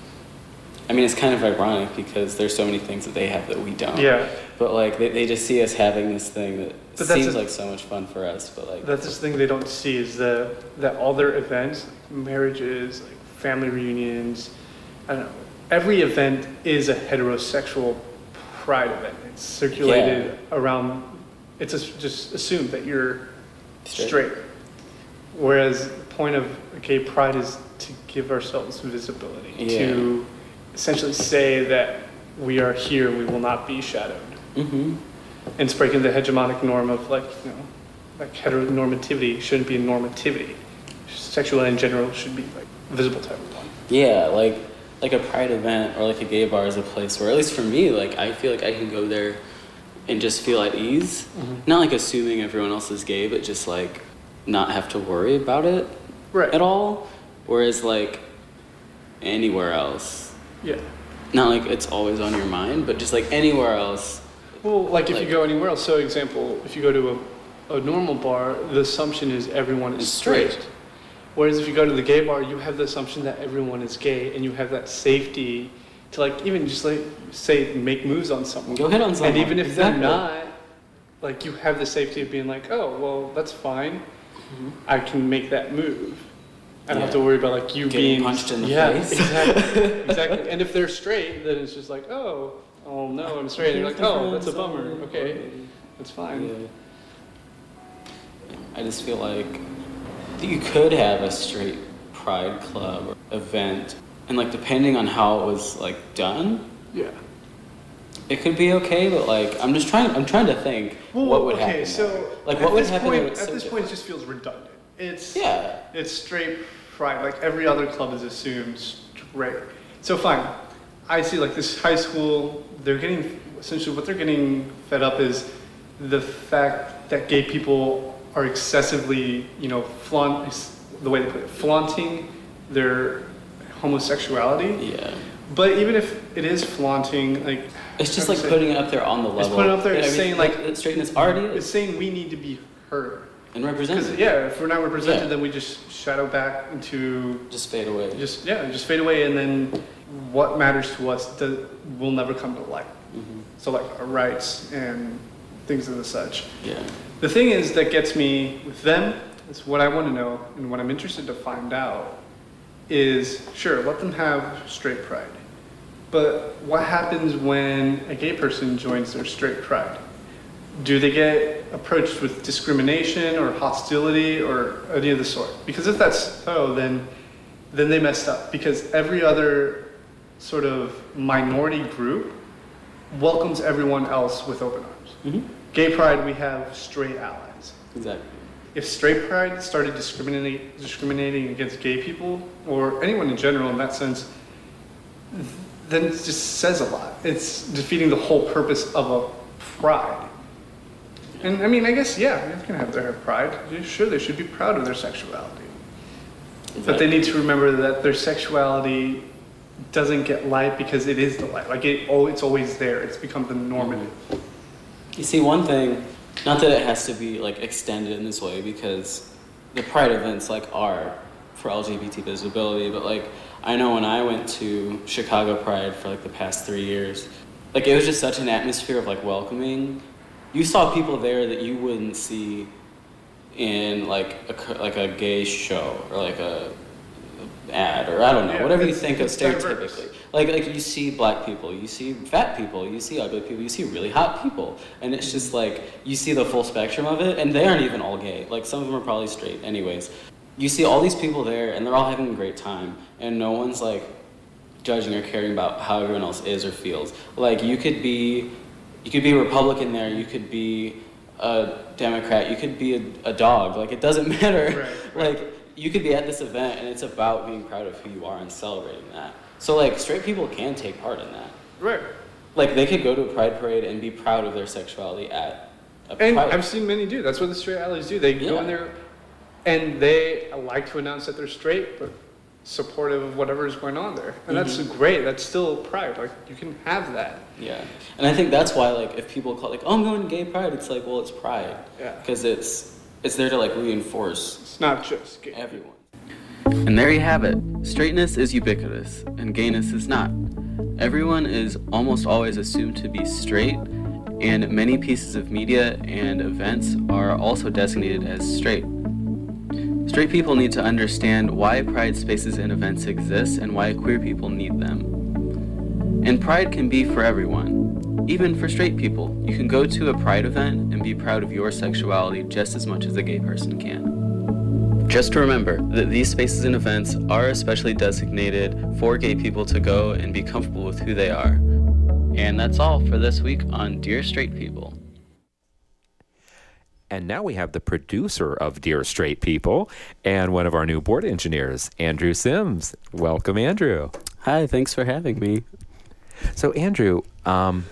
I mean, it's kind of ironic because there's so many things that they have that we don't.
Yeah.
But, like, they, they just see us having this thing that
But
seems
a,
like so much fun for us, but, like...
That's this thing they don't see is the, that all their events, like marriages, like family reunions, I don't know, every event is a heterosexual pride event. It's circulated yeah. around, it's a, just assumed that you're straight. straight. Whereas the point of gay pride is to give ourselves visibility, yeah. to essentially say that we are here, we will not be shadowed. Mm-hmm. And it's breaking the hegemonic norm of, like, you know, like heteronormativity shouldn't be a normativity. Sexuality in general should be, like, visible to everyone.
Yeah, like like a pride event or like a gay bar is a place where, at least for me, like, I feel like I can go there and just feel at ease. Mm-hmm. Not like assuming everyone else is gay, but just like not have to worry about it
right.
at all. Whereas like anywhere else,
yeah,
not like it's always on your mind, but just like anywhere else.
Well, like if like, you go anywhere else, so example, if you go to a, a normal bar, the assumption is everyone is straight. straight. Whereas if you go to the gay bar, you have the assumption that everyone is gay, and you have that safety to, like, even just like say make moves on someone.
Go hit on someone.
And even if
exactly.
they're not, like, you have the safety of being like, oh, well, that's fine. Mm-hmm. I can make that move. I don't yeah. have to worry about, like, you
Getting
being
punched in the
yeah,
face.
exactly, exactly. And if they're straight, then it's just like, oh, oh no, I'm straight. And you're like, oh, that's a bummer. Okay, that's fine.
Yeah. I just feel like you could have a straight pride club or event, and, like, depending on how it was, like, done,
yeah,
it could be okay. But, like, I'm just trying. I'm trying to think
well,
what would
okay,
happen.
Okay, so
like,
at
what would
this
happen?
point, at
so
this
different?
point, it just feels redundant. It's
yeah.
It's straight pride. Like, every other club is assumed straight. So fine, I see, like, this high school. They're getting essentially what they're getting fed up is the fact that gay people are excessively, you know, flaunt the way they put it, flaunting their homosexuality.
Yeah.
But even if it is flaunting, like,
it's just like say, putting it up there on the level.
It's putting it up there. It's
I mean,
saying like,
like straightness already is.
It's saying we need to be heard
and represented.
Because yeah, if we're not represented,
yeah.
then we just shadow back into
just fade away.
Just yeah, just fade away, and then what matters to us does, will never come to light. Mm-hmm. So like our rights and things of the such.
Yeah.
The thing is that gets me with them is what I want to know and what I'm interested to find out is, sure, let them have straight pride. But what happens when a gay person joins their straight pride? Do they get approached with discrimination or hostility or any of the sort? Because if that's so, then then they messed up. Because every other sort of minority group welcomes everyone else with open arms. Mm-hmm. Gay pride, we have straight allies.
Exactly.
If straight pride started discriminating discriminating against gay people or anyone in general in that sense, then it just says a lot. It's defeating the whole purpose of a pride. And I mean, I guess, yeah, they can have their pride. Sure, they should be proud of their sexuality. But they need to remember that their sexuality doesn't get light because it is the light. Like it, oh, it's always there. It's become the normative.
You see, one thing, not that it has to be like extended in this way, because the Pride events like are for L G B T visibility, but like I know when I went to Chicago Pride for like the past three years, like it was just such an atmosphere of like welcoming. You saw people there that you wouldn't see in like a like a gay show or like a ad or I don't know,
Yeah,
whatever you
it's-
think of
it's diverse.
stereotypically. Like like you see black people, you see fat people, you see ugly people, you see really hot people, and it's just like you see the full spectrum of it, and they aren't even all gay. Like some of them are probably straight, anyways. You see all these people there, and they're all having a great time, and no one's like judging or caring about how everyone else is or feels. Like you could be, you could be a Republican there, you could be a Democrat, you could be a, a dog. Like it doesn't matter.
Right, right.
Like you could be at this event, and it's about being proud of who you are and celebrating that. So like straight people can take part in that.
Right.
Like they could go to a pride parade and be proud of their sexuality at a
And
pride.
I've seen many do. That's what the straight allies do. They go
Yeah.
in there and they like to announce that they're straight, but supportive of whatever is going on there. And that's
Mhm.
great. That's still pride. Like you can have that.
Yeah, and I think that's why like if people call it, like, oh, I'm going to gay pride, it's like, well, it's pride.
Yeah.
Because it's it's there to like reinforce
It's not just gay.
everyone.
And there you have it. Straightness is ubiquitous, and gayness is not. Everyone is almost always assumed to be straight, and many pieces of media and events are also designated as straight. Straight people need to understand why pride spaces and events exist and why queer people need them. And pride can be for everyone, even for straight people. You can go to a pride event and be proud of your sexuality just as much as a gay person can. Just remember that these spaces and events are especially designated for gay people to go and be comfortable with who they are. And that's all for this week on Dear Straight People.
And now we have the producer of Dear Straight People and one of our new board engineers, Andrew Sims. Welcome, Andrew.
Hi, thanks for having me.
So, Andrew, um,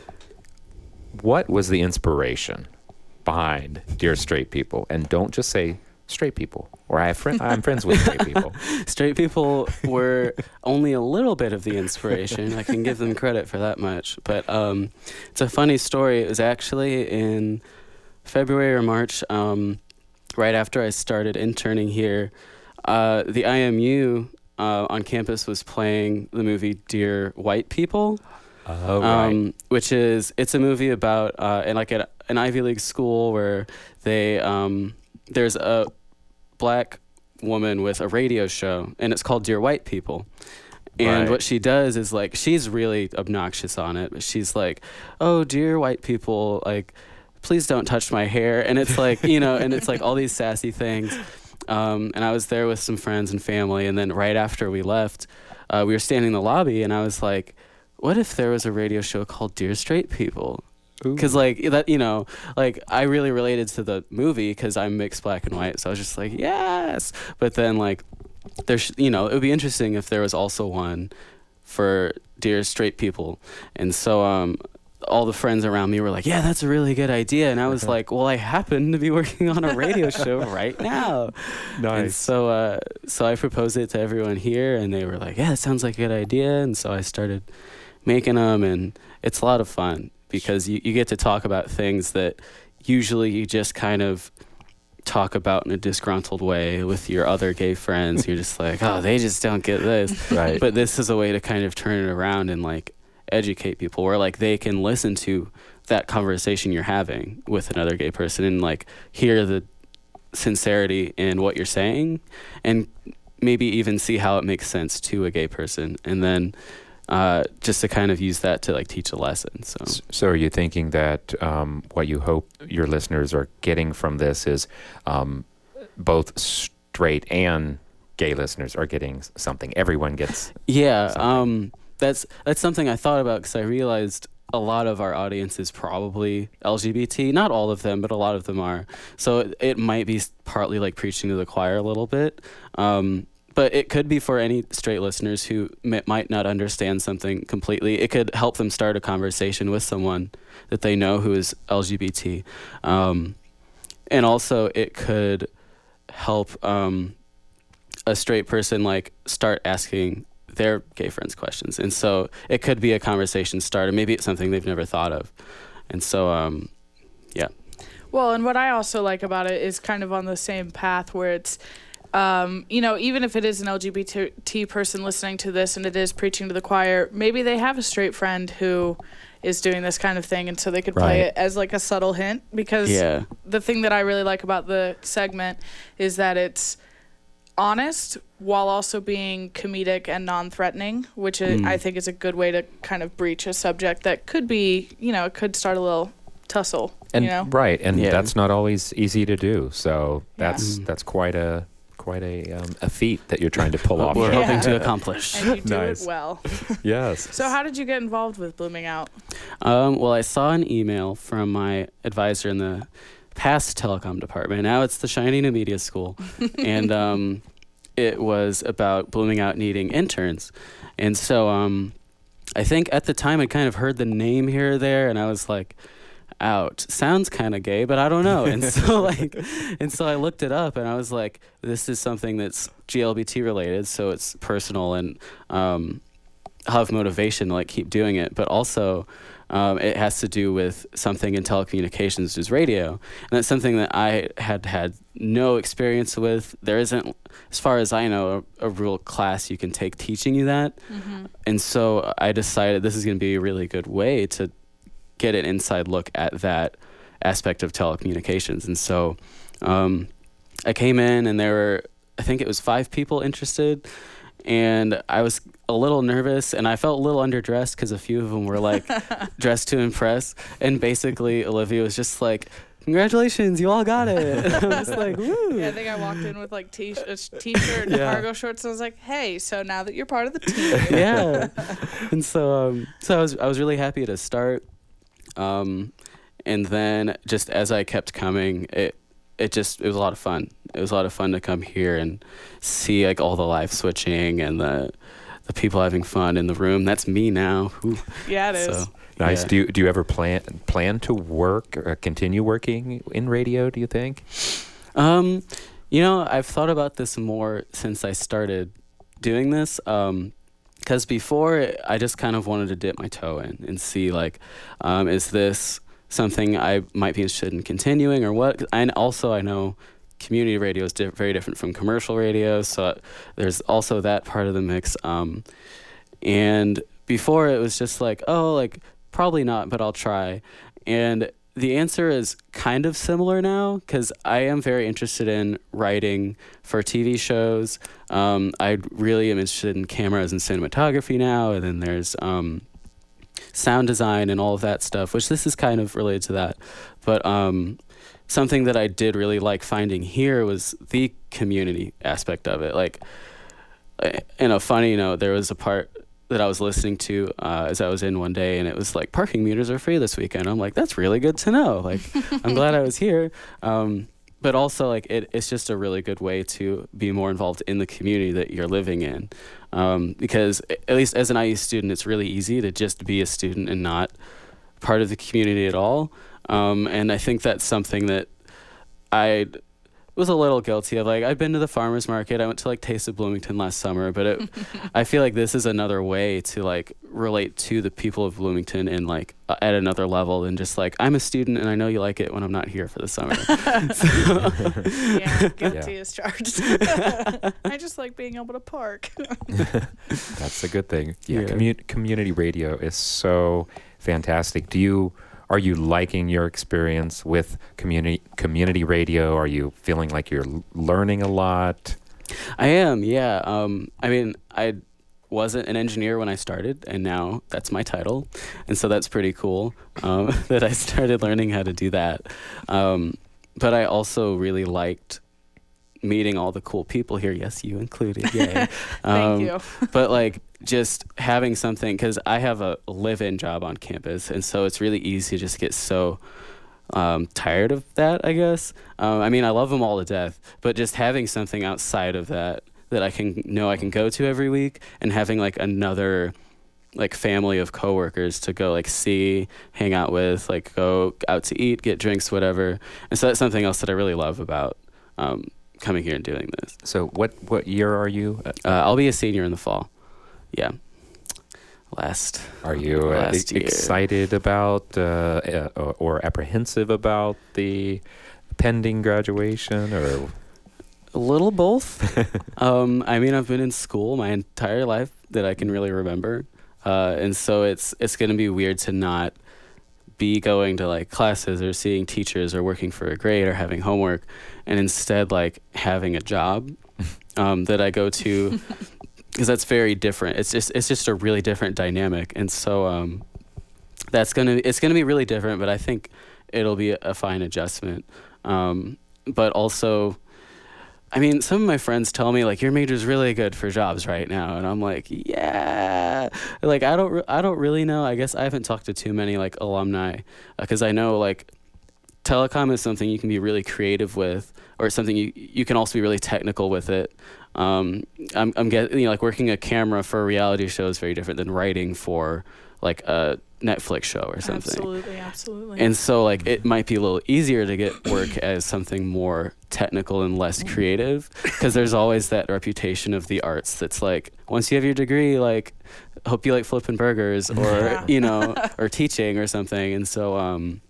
what was the inspiration behind Dear Straight People? And don't just say straight people, or I have friend, I'm friends with straight people.
Straight people were only a little bit of the inspiration. I can give them credit for that much. But um, it's a funny story. It was actually in February or March, um, right after I started interning here. Uh, the I M U uh, on campus was playing the movie Dear White People.
Oh, right.
Um, which is, it's a movie about, uh, in like a, an Ivy League school where they, um, there's a black woman with a radio show, and it's called Dear White People. And
Right.
what she does is like, she's really obnoxious on it, but she's like, oh, dear white people, like, please don't touch my hair. And it's like, you know, and it's like all these sassy things. Um, and I was there with some friends and family. And then right after we left, uh, we were standing in the lobby, and I was like, what if there was a radio show called Dear Straight People? Because like that, you know, like I really related to the movie because I'm mixed black and white. So I was just like, yes. But then like there's, you know, it would be interesting if there was also one for Dear Straight People. And so um, all the friends around me were like, yeah, that's a really good idea. And I was like, well, I happen to be working on a radio show right now.
Nice.
And so, uh, so I proposed it to everyone here, and they were like, yeah, that sounds like a good idea. And so I started making them, and it's a lot of fun because you, you get to talk about things that usually you just kind of talk about in a disgruntled way with your other gay friends. You're just like, oh, they just don't get this.
Right.
But this is a way to kind of turn it around and like educate people, where like they can listen to that conversation you're having with another gay person and like hear the sincerity in what you're saying, and maybe even see how it makes sense to a gay person, and then uh, just to kind of use that to like teach a lesson. So,
So are you thinking that um, what you hope your listeners are getting from this is um, both straight and gay listeners are getting something? Everyone gets
yeah,
something.
um, that's that's something I thought about, because I realized a lot of our audience is probably L G B T. Not all of them, but a lot of them are. So it, it might be partly like preaching to the choir a little bit. Um, But it could be for any straight listeners who m- might not understand something completely. It could help them start a conversation with someone that they know who is L G B T. Um, and also it could help um, a straight person like start asking their gay friends questions. And so it could be a conversation starter. Maybe it's something they've never thought of. And so, um, yeah.
Well, and what I also like about it is kind of on the same path where it's, um, you know, even if it is an L G B T person listening to this and it is preaching to the choir, maybe they have a straight friend who is doing this kind of thing, and so they could play
Right.
it as like a subtle hint. Because
Yeah.
the thing that I really like about the segment is that it's honest while also being comedic and non-threatening, which is,
Mm.
I think is a good way to kind of breach a subject that could be, you know, it could start a little tussle,
And
you know?
right, and
Yeah.
that's not always easy to do. So that's
Yeah.
that's quite a quite a um, a feat that you're trying to pull off.
We're
there.
hoping to
Yeah.
accomplish.
And you do
Nice.
it well.
Yes.
So how did you get involved with Blooming Out?
Um, well, I saw an email from my advisor in the past telecom department. Now it's the shiny new media school. And um, it was about Blooming Out needing interns. And so um, I think at the time I kind of heard the name here or there, and I was like, out. Sounds kind of gay, but I don't know. And so like, and so I looked it up, and I was like, this is something that's G L B T related, so it's personal, and um, I'll have motivation to like keep doing it. But also, um, it has to do with something in telecommunications, which is radio, and that's something that I had had no experience with. There isn't, as far as I know, a, a real class you can take teaching you that.
Mm-hmm.
And so I decided this is going to be a really good way to get an inside look at that aspect of telecommunications. And so um, I came in, and there were, I think it was five people interested, and I was a little nervous, and I felt a little underdressed because a few of them were like dressed to impress. And basically Olivia was just like, congratulations, you all got it. And I was like, woo.
Yeah, I think I walked in with like t- a sh- t-shirt and
Yeah.
cargo shorts. I was like, hey, so now that you're part of the team.
Yeah. And so um, so I was I was really happy to start. Um, and then just as I kept coming, it it just it was a lot of fun. It was a lot of fun to come here and see like all the live switching and the the people having fun in the room. That's me now. Ooh.
Yeah, it is.
So,
Nice.
yeah.
Do you, do you ever plan plan to work or continue working in radio, do you think?
Um, you know, I've thought about this more since I started doing this. Um, because before I just kind of wanted to dip my toe in and see like, um, is this something I might be interested in continuing or what? And also I know community radio is di- very different from commercial radio, so there's also that part of the mix. Um, and before it was just like, oh, like probably not, but I'll try. And the answer is kind of similar now, because I am very interested in writing for T V shows. Um, I really am interested in cameras and cinematography now, and then there's um, sound design and all of that stuff, which this is kind of related to that. But um, something that I did really like finding here was the community aspect of it. Like, in a funny note, there was a part that I was listening to uh, as I was in one day, and it was like, parking meters are free this weekend. I'm like, that's really good to know. Like, I'm glad I was here. Um, but also, like, it, it's just a really good way to be more involved in the community that you're living in. Um, because at least as an I U student, it's really easy to just be a student and not part of the community at all. Um, and I think that's something that I was a little guilty of. Like, I've been to the farmer's market. I went to like Taste of Bloomington last summer, but it, I feel like this is another way to like relate to the people of Bloomington and like uh, at another level than just like, I'm a student and I know you like it when I'm not here for the summer.
Yeah, guilty
Yeah.
as charged. I just like being able to park.
That's a good thing. Yeah,
Yeah.
commu- community radio is so fantastic. Do you are you liking your experience with community community radio? Are you feeling like you're l- learning a lot?
I am, yeah. Um, I mean, I wasn't an engineer when I started, and now that's my title. And so that's pretty cool um, that I started learning how to do that. Um, but I also really liked meeting all the cool people here. Yes, you included. Yay.
Thank
Um,
you.
But like just having something, because I have a live-in job on campus, and so it's really easy to just get so um, tired of that, I guess. Um, I mean, I love them all to death, but just having something outside of that that I can know I can go to every week, and having like another like family of coworkers to go like see, hang out with, like go out to eat, get drinks, whatever. And so that's something else that I really love about um, coming here and doing this.
So what what year are you?
Uh, I'll be a senior in the fall. Yeah. Last.
Are you uh,
last
e-
year.
excited about uh, uh, or apprehensive about the pending graduation, or
a little both? um, I mean, I've been in school my entire life that I can really remember, uh, and so it's it's going to be weird to not be going to like classes or seeing teachers or working for a grade or having homework, and instead like having a job um, that I go to. Because that's very different. It's just it's just a really different dynamic, and so um, that's gonna it's gonna be really different. But I think it'll be a, a fine adjustment. Um, but also, I mean, some of my friends tell me like your major's really good for jobs right now, and I'm like, yeah. Like I don't re- I don't really know. I guess I haven't talked to too many like alumni, because I know like telecom is something you can be really creative with, or something you you can also be really technical with it. Um, I'm, I'm getting, you know, like working a camera for a reality show is very different than writing for like a Netflix show or something.
Absolutely, absolutely.
And so like it might be a little easier to get work as something more technical and less creative, because there's always that reputation of the arts that's like, once you have your degree, like hope you like flipping burgers, or,
Yeah.
you know, or teaching or something. And so, um,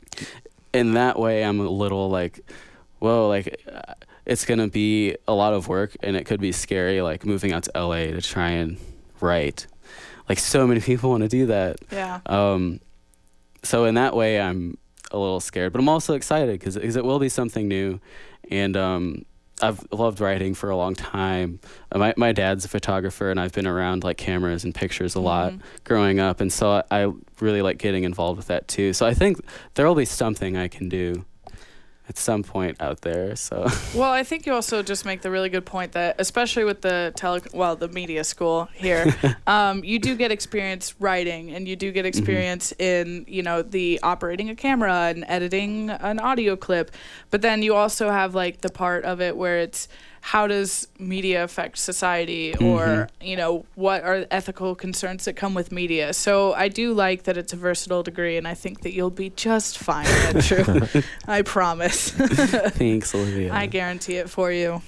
in that way, I'm a little like, whoa, like, uh, it's going to be a lot of work, and it could be scary, like moving out to L A to try and write. Like so many people want to do that.
Yeah.
Um, so in that way, I'm a little scared, but I'm also excited because it will be something new. And um, I've loved writing for a long time. Uh, my, my dad's a photographer, and I've been around like cameras and pictures a lot growing up. And so I, I really like getting involved with that too. So I think there will be something I can do at some point out there. So
Well, I think you also just make the really good point that, especially with the tele, well, the media school here, um, you do get experience writing, and you do get experience in, you know, the operating a camera and editing an audio clip. But then you also have like the part of it where it's, how does media affect society, or, you know, what are ethical concerns that come with media? So I do like that it's a versatile degree, and I think that you'll be just fine, Andrew. I promise.
thanks, Olivia.
I guarantee it for you.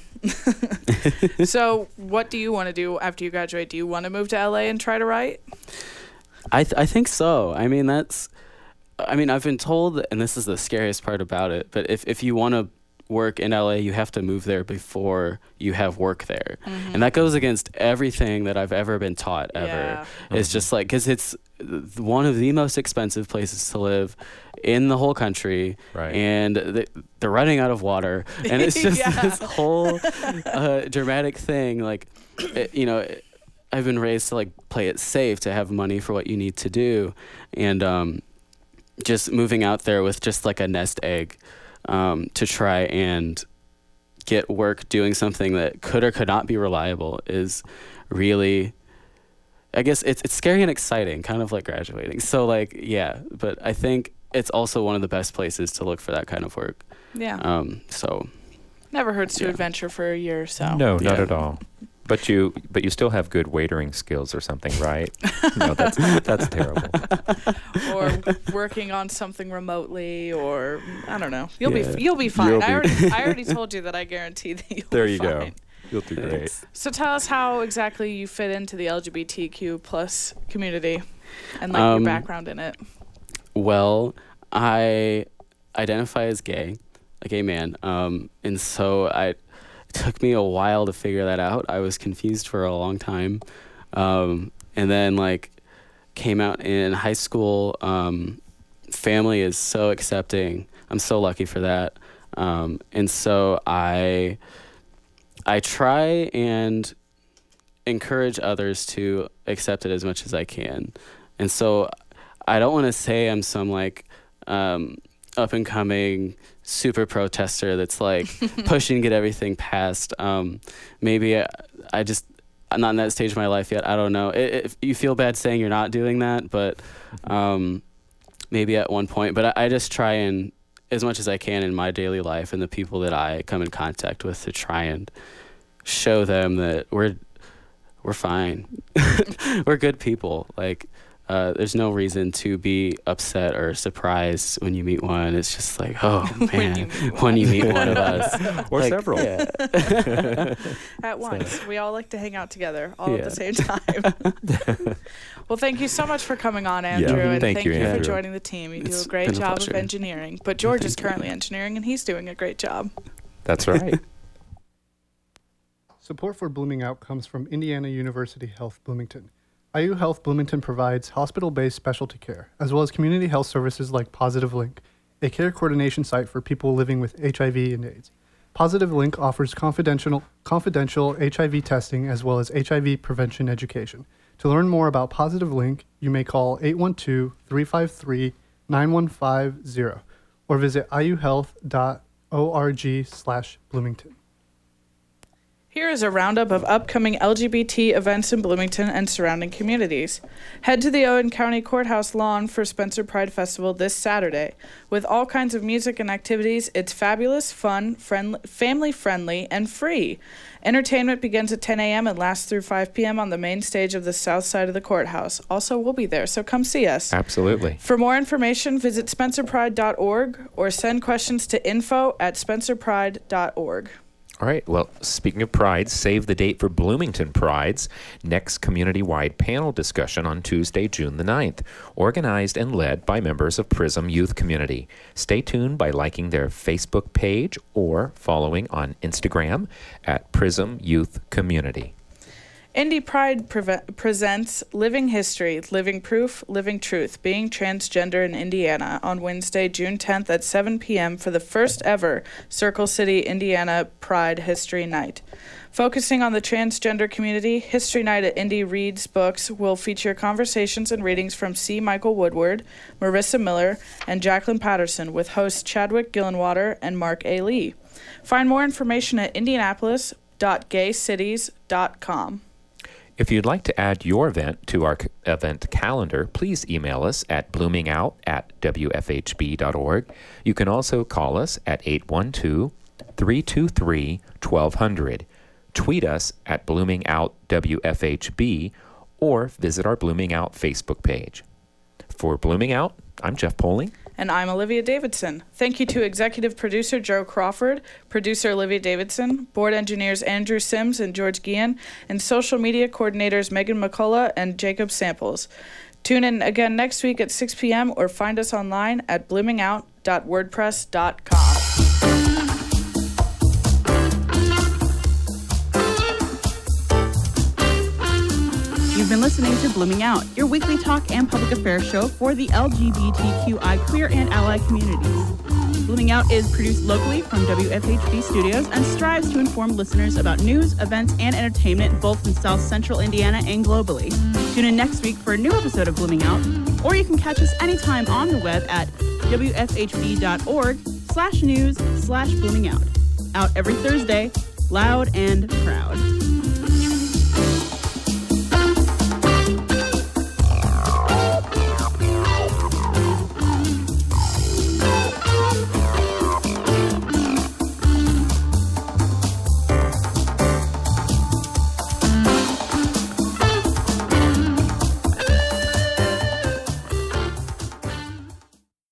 So what do you want to do after you graduate? Do you want to move to L A and try to write?
I th- I think so. I mean, that's, I mean, I've been told, and this is the scariest part about it, but if, if you want to work in L A, you have to move there before you have work there.
Mm-hmm.
And that goes against everything that I've ever been taught ever.
Yeah.
It's just like, because it's th- one of the most expensive places to live in the whole country.
Right.
And th- they're running out of water. And it's just
Yeah.
this whole uh, dramatic thing. Like, it, you know, it, I've been raised to like play it safe, to have money for what you need to do. And um, just moving out there with just like a nest egg, um, to try and get work doing something that could or could not be reliable is really, I guess it's it's scary and exciting, kind of like graduating. So like, yeah, but I think it's also one of the best places to look for that kind of work.
Yeah.
Um, so
Never hurts to
yeah.
adventure for a year or so.
No, not
Yeah.
at all. But you, but you still have good waitering skills or something, right? No, that's that's terrible.
Or working on something remotely, or I don't know. You'll
Yeah.
be you'll be fine.
You'll
I
be-
already I already told you that I guarantee that you'll
There
be
you go.
fine.
You'll do great.
Thanks.
So tell us how exactly you fit into the L G B T Q plus community, and like your
Um,
background in it.
Well, I identify as gay, a gay man. Um, and so I, it took me a while to figure that out. I was confused for a long time. Um, and then like came out in high school. Um, family is so accepting. I'm so lucky for that. Um, and so I, I try and encourage others to accept it as much as I can. And so I don't want to say I'm some like um, up and coming super protester that's like pushing to get everything passed. Um, maybe I, I just, I'm not in that stage of my life yet. I don't know. It, it, you feel bad saying you're not doing that, but um, maybe at one point. But I, I just try and, as much as I can in my daily life and the people that I come in contact with, to try and show them that we're we're fine. We're good people. Like, uh, there's no reason to be upset or surprised when you meet one. It's just like, oh
When you
man,
meet
when you meet one of us,
Or
Like,
several.
Yeah.
At once. We all like to hang out together all at
Yeah.
the same time. Well, thank you so much for coming on, Andrew.
Yeah.
And
Thank
thank
you,
you, for
Andrew.
joining the team. You do
It's
a great
been a
job of
pleasure.
engineering. But George is
Thank you.
currently engineering, and he's doing a great job.
That's right.
Support for Blooming Out comes from Indiana University Health Bloomington. I U Health Bloomington provides hospital-based specialty care, as well as community health services like Positive Link, a care coordination site for people living with H I V and AIDS. Positive Link offers confidential, confidential H I V testing as well as H I V prevention education. To learn more about Positive Link, you may call eight one two, three five three, nine one five zero or visit iuhealth dot org slash Bloomington.
Here is a roundup of upcoming L G B T events in Bloomington and surrounding communities. Head to the Owen County Courthouse lawn for Spencer Pride Festival this Saturday. With all kinds of music and activities, it's fabulous, fun, friendly, family-friendly, and free. Entertainment begins at ten a.m. and lasts through five p.m. on the main stage of the south side of the courthouse. Also, we'll be there, so come see us.
Absolutely.
For more information, visit spencer pride dot org or send questions to info at spencer pride dot org.
All right. Well, speaking of Pride, save the date for Bloomington Pride's next community-wide panel discussion on Tuesday, June the ninth, organized and led by members of Prism Youth Community. Stay tuned by liking their Facebook page or following on Instagram at Prism Youth Community.
Indy Pride preve- presents Living History, Living Proof, Living Truth, Being Transgender in Indiana on Wednesday, June tenth at seven p.m. for the first ever Circle City, Indiana Pride History Night. Focusing on the transgender community, History Night at Indy Reads Books will feature conversations and readings from C. Michael Woodward, Marissa Miller, and Jacqueline Patterson with hosts Chadwick Gillenwater and Mark A. Lee. Find more information at indianapolis dot gay cities dot com.
If you'd like to add your event to our c- event calendar, please email us at bloomingout at w f h b dot org. You can also call us at eight one two, three two three, one two zero zero. Tweet us at bloomingoutwfhb or visit our Blooming Out Facebook page. For Blooming Out, I'm Jeff Poling.
And I'm Olivia Davidson. Thank you to executive producer Joe Crawford, producer Olivia Davidson, board engineers Andrew Sims and George Guillen, and social media coordinators Megan McCullough and Jacob Samples. Tune in again next week at six p.m. or find us online at bloomingout dot wordpress dot com.
You've been listening to Blooming Out, your weekly talk and public affairs show for the L G B T Q I queer and ally communities. Blooming Out is produced locally from W F H B Studios and strives to inform listeners about news, events, and entertainment both in South Central Indiana and globally. Tune in next week for a new episode of Blooming Out, or you can catch us anytime on the web at w f h b dot org slash news slash blooming out. Out every Thursday, loud and proud.